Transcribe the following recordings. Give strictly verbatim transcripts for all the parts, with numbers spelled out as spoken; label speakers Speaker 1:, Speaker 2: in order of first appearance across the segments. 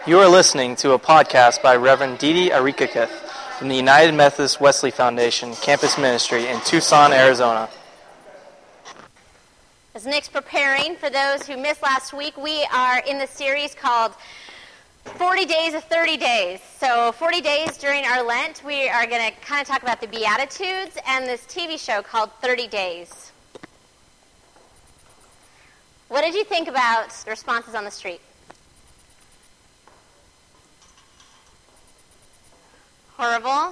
Speaker 1: You are listening to a podcast by Reverend Didi Arikakith from the United Methodist Wesley Foundation Campus Ministry in Tucson, Arizona.
Speaker 2: As Nick's preparing, for those who missed last week, we are in the series called forty days of thirty days. So forty days during our Lent, we are going to kind of talk about the Beatitudes and this T V show called thirty days. What did you think about the responses on the street? Horrible?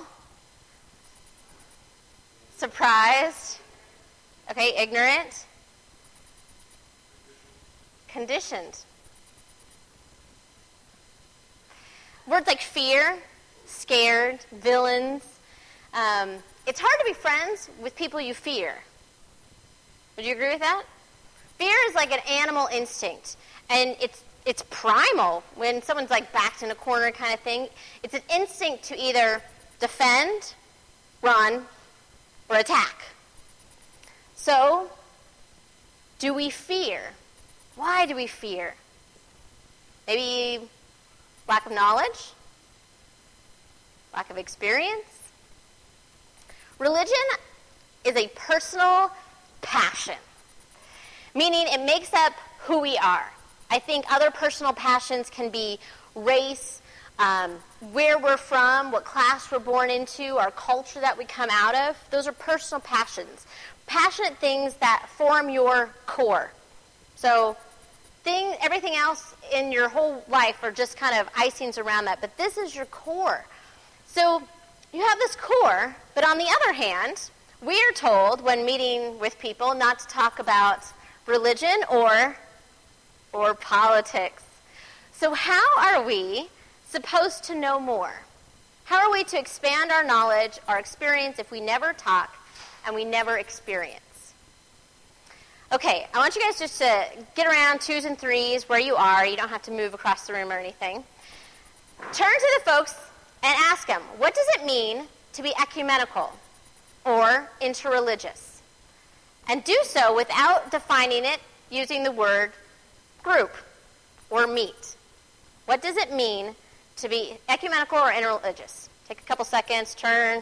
Speaker 2: Surprised? Okay, ignorant? Conditioned. Words like fear, scared, villains. Um, it's hard to be friends with people you fear. Would you agree with that? Fear is like an animal instinct, and it's it's primal when someone's like backed in a corner kind of thing. It's an instinct to either defend, run, or attack. So, do we fear? Why do we fear? Maybe lack of knowledge? Lack of experience? Religion is a personal passion, meaning it makes up who we are. I think other personal passions can be race, um, where we're from, what class we're born into, our culture that we come out of. Those are personal passions. Passionate things that form your core. So thing, everything else in your whole life are just kind of icings around that. But this is your core. So you have this core, but on the other hand, we are told when meeting with people not to talk about religion or or politics. So how are we supposed to know more? How are we to expand our knowledge, our experience, if we never talk and we never experience? Okay, I want you guys just to get around twos and threes where you are. You don't have to move across the room or anything. Turn to the folks and ask them, what does it mean to be ecumenical or interreligious? And do so without defining it using the word group or meet. What does it mean to be ecumenical or interreligious? Take a couple seconds, turn.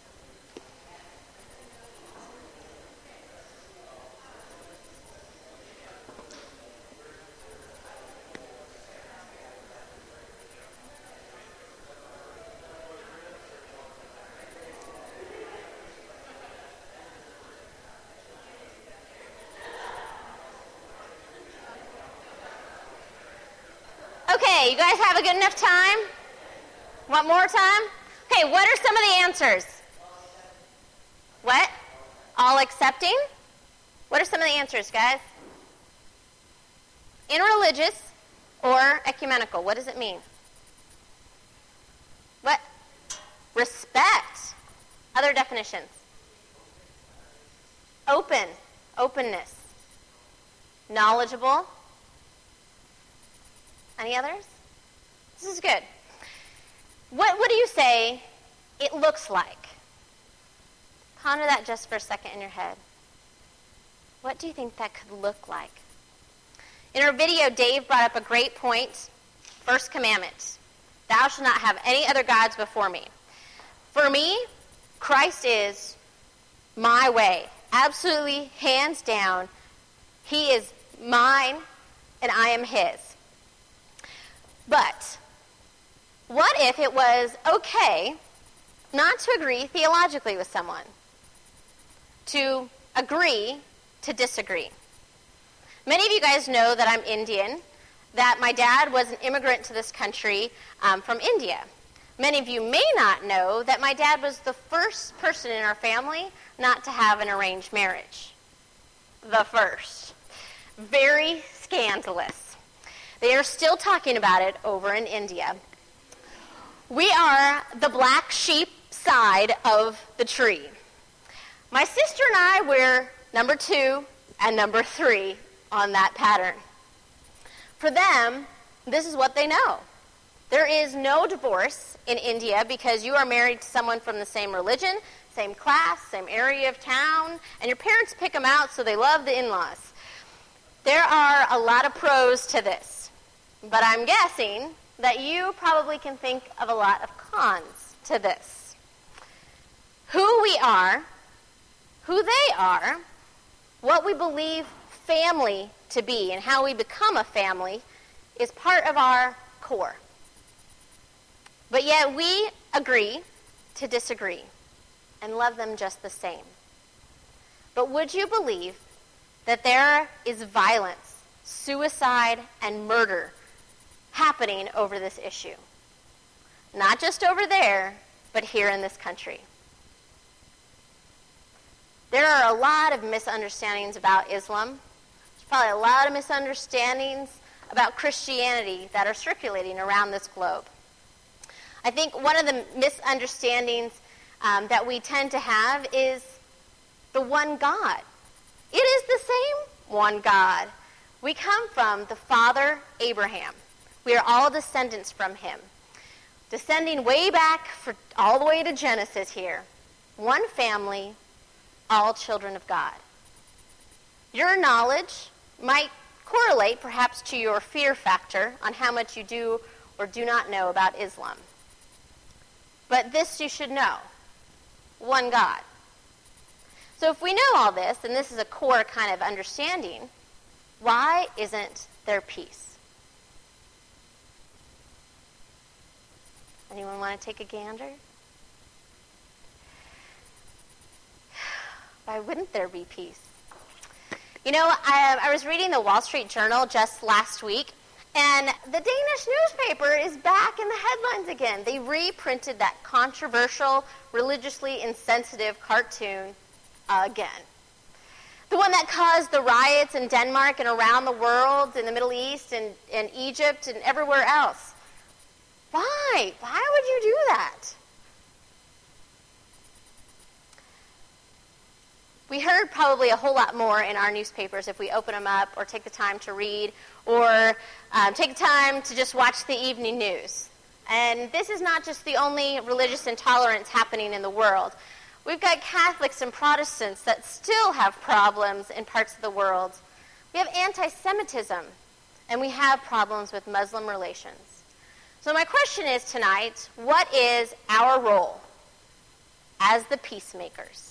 Speaker 2: Okay, you guys have a good enough time? Want more time? Okay, what are some of the answers? What? All accepting? What are some of the answers, guys? Interreligious or ecumenical, what does it mean? What? Respect. Other definitions? Open. Openness. Knowledgeable. Any others? This is good. What, what do you say it looks like? Ponder that just for a second in your head. What do you think that could look like? In our video, Dave brought up a great point. First commandment. Thou shalt not have any other gods before me. For me, Christ is my way. Absolutely, hands down. He is mine, and I am his. But what if it was okay not to agree theologically with someone? To agree to disagree. Many of you guys know that I'm Indian, that my dad was an immigrant to this country um, from India. Many of you may not know that my dad was the first person in our family not to have an arranged marriage. The first. Very scandalous. They are still talking about it over in India. We are the black sheep side of the tree. My sister and I were number two and number three on that pattern. For them, this is what they know. There is no divorce in India because you are married to someone from the same religion, same class, same area of town, and your parents pick them out so they love the in-laws. There are a lot of pros to this, but I'm guessing that you probably can think of a lot of cons to this. Who we are, who they are, what we believe family to be, and how we become a family is part of our core. But yet we agree to disagree and love them just the same. But would you believe that there is violence, suicide, and murder happening over this issue? Not just over there, but here in this country. There are a lot of misunderstandings about Islam. There's probably a lot of misunderstandings about Christianity that are circulating around this globe. I think one of the misunderstandings um, that we tend to have is the one God. It is the same one God. We come from the father Abraham. We are all descendants from him. Descending way back for all the way to Genesis here. One family, all children of God. Your knowledge might correlate perhaps to your fear factor on how much you do or do not know about Islam. But this you should know. One God. So if we know all this, and this is a core kind of understanding, why isn't there peace? Anyone want to take a gander? Why wouldn't there be peace? You know, I, I was reading the Wall Street Journal just last week, and the Danish newspaper is back in the headlines again. They reprinted that controversial, religiously insensitive cartoon again. The one that caused the riots in Denmark and around the world, in the Middle East and, and Egypt and everywhere else. Why? Why would you do that? We heard probably a whole lot more in our newspapers if we open them up or take the time to read or um, take the time to just watch the evening news. And this is not just the only religious intolerance happening in the world. We've got Catholics and Protestants that still have problems in parts of the world. We have anti-Semitism, and we have problems with Muslim relations. So my question is tonight, what is our role as the peacemakers?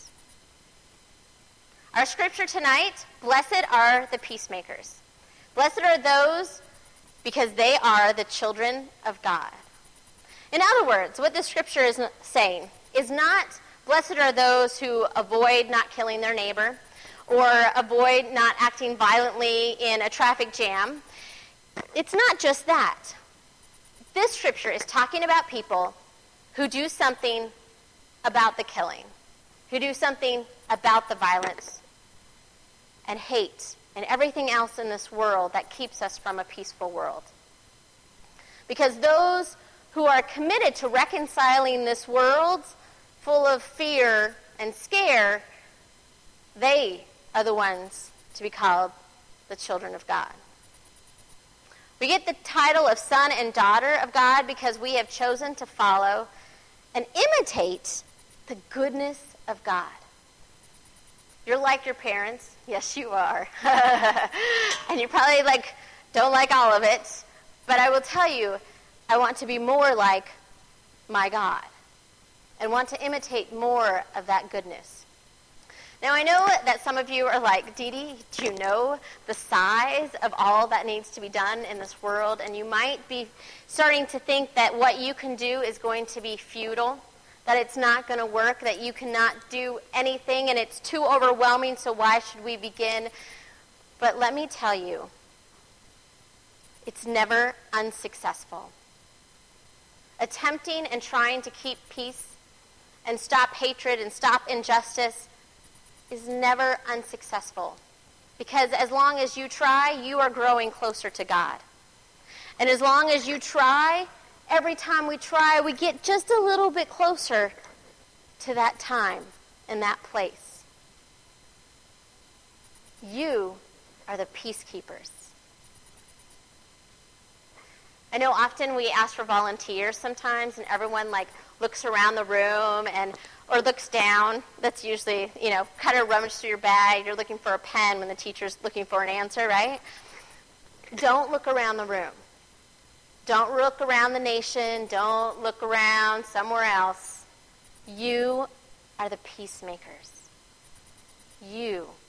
Speaker 2: Our scripture tonight, blessed are the peacemakers. Blessed are those because they are the children of God. In other words, what this scripture is saying is not blessed are those who avoid not killing their neighbor or avoid not acting violently in a traffic jam. It's not just that. This scripture is talking about people who do something about the killing, who do something about the violence and hate and everything else in this world that keeps us from a peaceful world. Because those who are committed to reconciling this world full of fear and scare, they are the ones to be called the children of God. We get the title of son and daughter of God because we have chosen to follow and imitate the goodness of God. You're like your parents. Yes, you are. And you probably like don't like all of it. But I will tell you, I want to be more like my God and want to imitate more of that goodness. Now, I know that some of you are like, Dee Dee, do you know the size of all that needs to be done in this world? And you might be starting to think that what you can do is going to be futile, that it's not going to work, that you cannot do anything, and it's too overwhelming, so why should we begin? But let me tell you, it's never unsuccessful. Attempting and trying to keep peace and stop hatred and stop injustice is never unsuccessful. Because as long as you try, you are growing closer to God. And as long as you try, every time we try, we get just a little bit closer to that time and that place. You are the peacekeepers. I know often we ask for volunteers sometimes, and everyone like looks around the room and or looks down. That's usually, you know, kind of rummage through your bag. You're looking for a pen when the teacher's looking for an answer, right? Don't look around the room. Don't look around the nation. Don't look around somewhere else. You are the peacemakers. You